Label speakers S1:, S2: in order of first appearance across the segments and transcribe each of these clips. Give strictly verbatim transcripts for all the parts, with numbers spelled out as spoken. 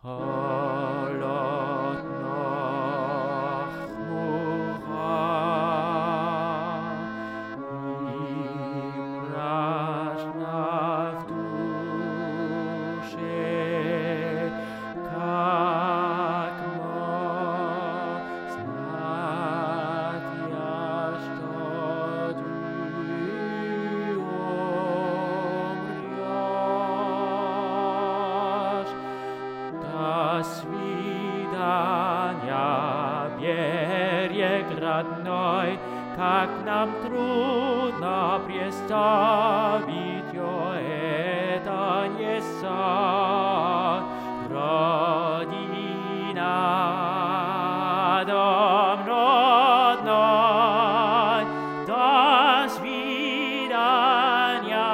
S1: Halot noch mura, im raźna w duszy, как знать я, что ты умрешь. До свидания, берег родной, как нам трудно представить, о, это не сон. Родина, дом родной, до свидания,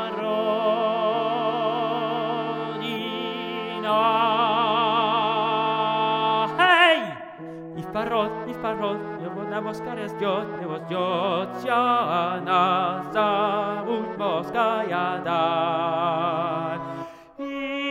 S1: Родина. Эй! И вперед, и вперед, его на Москве ждет, его ждет вся нас, зовут Морская даль. И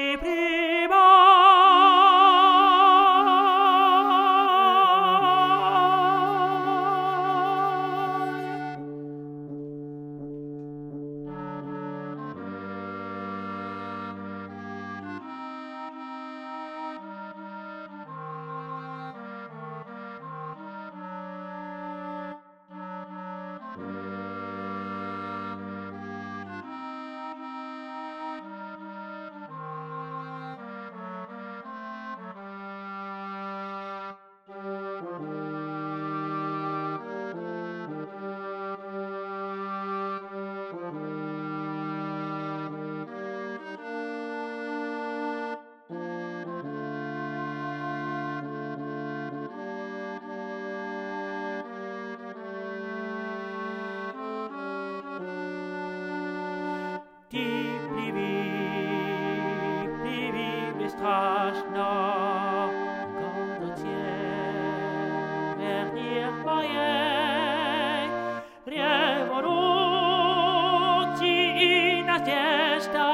S1: Ty pliwi, pliwi mnie straszno, go do Ciebie niech mojej rewolucji i надежда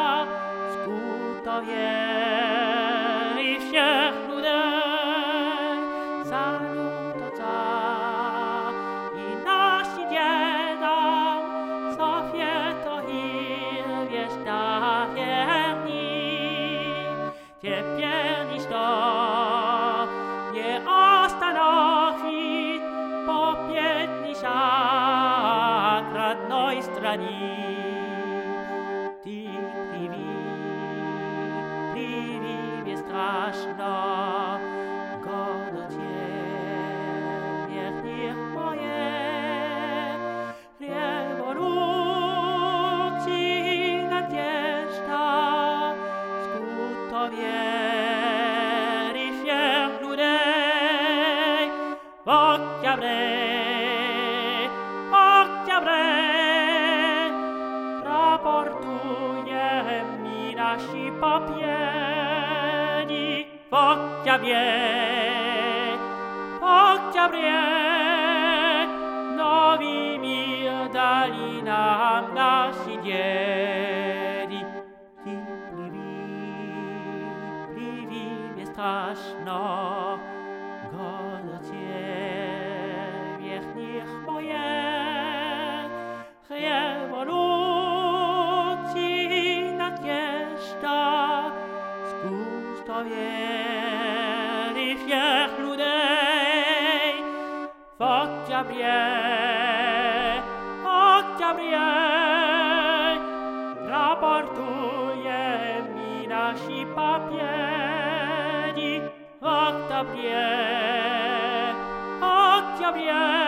S1: skutuje i всех людей salutacja i nasi dziedom Sofietą i wieśta wierni. Теперь ничто не остановит победный шаг родной страны. Ты плыви, плыви бесстрашно, году теперь моей революции надежда скутовье и всех людей в октябре, в октябре рапортуем мы наши победы. В октябре, в октябре новый мир дали нам наши деды. Ты плыви, плыви бесстрашно, году теперь моей революции надежда скутовье и всех людей. В октябре, в октябре рапортуем мы наши победы. В октябре, в октябре